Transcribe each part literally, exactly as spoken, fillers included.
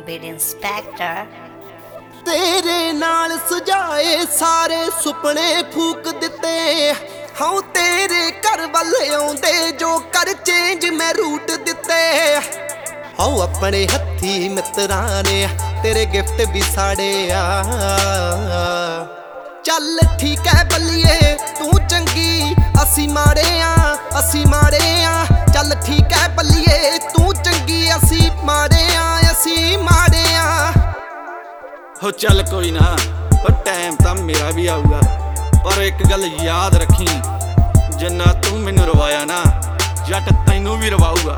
Beat Inspector। तेरे नाल सजाए सारे सुपने फूक दिते हाँ तेरे घर वल आउंदे जो कर चेंज मैं रूट दिते हाँ अपने हथी मित्रां ने तेरे गिफ्ट भी साड़े आ चल ठीक है बल्लिए तू चंगी असी माड़े आ असी माड़े आ चल ठीक है बल्लिए तू चंगी असी माड़े आ असी माड़े आ हो चल कोई ना टाइम तो मेरा भी आऊगा पर एक गल याद रखी जिन्ना तू मैनू रवाया ना जट तैनू भी रवाऊगा।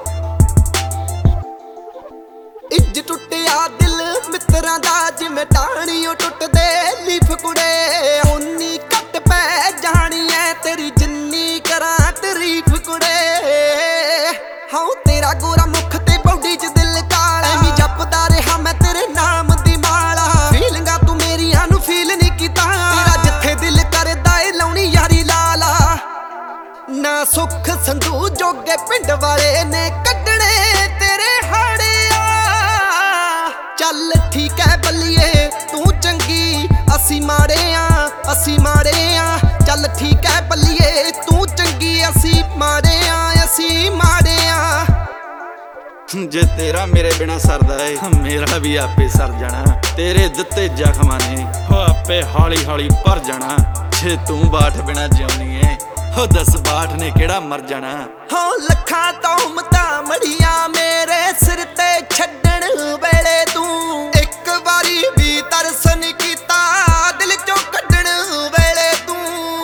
इंज टुटिया दिल मित्रां दा जिवें टाणियों टुटदे लीफ कुड़े उन्नी घट पै जानी है तेरी जिन्नी करां तारीफ कुड़े हाँ तेरा गोरा मुख ते बॉडी च दिल काला मैं जपदा रहा मैं तेरे नाम दी माला फीलिंगां तू मेरियां नू फील नहीं कीता तेरा जिथे दिल करदा ए लाउणी यारी लाला ना सुख संधू जोगे पिंड वाले ने कड्डणे तेरे हाड़े चल ठीक है बल्लिए तू चंगी असी माड़े आ असी माड़े आ चल ठीक है बल्लिए तू चंगी असी माड़े आ असी माड़े आ जे तेरा मेरे बिना सरदा है मेरा भी आपे सर जाना तेरे दिते जख्मां ने हो आपे हौली हौली भर जाना जे तू बाट बिना जिउनी है हो दस बाट ने केड़ा मर जाना हो लखां तौहमतां मड़ियां मेरे सिर ते छड्डण वेले तू एक वारी भी तरस नहीं कीता दिल चों कड्डण वेले तू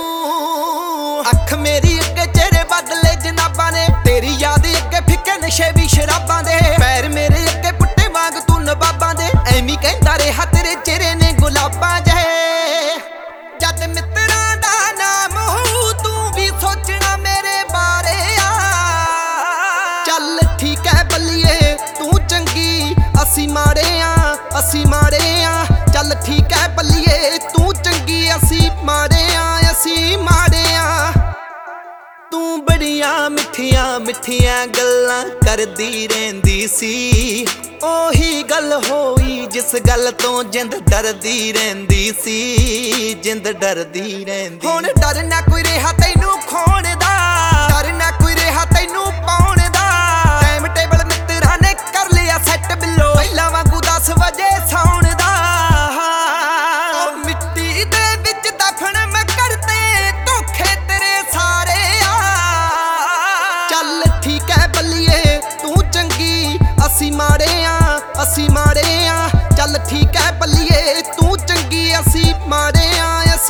अख मेरी अगे चेहरे बदले जनाबां ने तेरी याद अगे फिक्के नशे भी शराबां दे पैर मेरे अगे पुट्टे वांग तू नवाबां दे ऐवी कहंदा रहा तेरे चेहरे ने गुलाबां जे जद मित्रां दा नाम हो तू भी सोचना मेरे बारे आ चल ठीक है बल्लिए तू चंगी असी माड़े आ असी माड़े आ चल ठीक है बल्लिए तू चंगी असी माड़े आ असी माड़े आ तू बड़ियां मिठियां मिठियां गल्लां करदी रहिंदी सी ओही गल होई जिस गल तो जिंद डरदी रहिंदी सी जिंद डरदी रहिंदी हुण डर ना कोई रहा तैनू खोण दा डर ना कोई रहा तैनू पाउण दा टाइम टेबल मित्रां ने कर लिया सैट बिलो पहिला वांगू दस वजे सौण दा मिट्टी दे विच दफन मैं करते धोखे तेरे सारे आ चल ठीक है बल्लिए तू चंगी असी माड़े आ असी माड़े आ चल ठीक है बल्लिए तू चंगी असी माड़े आ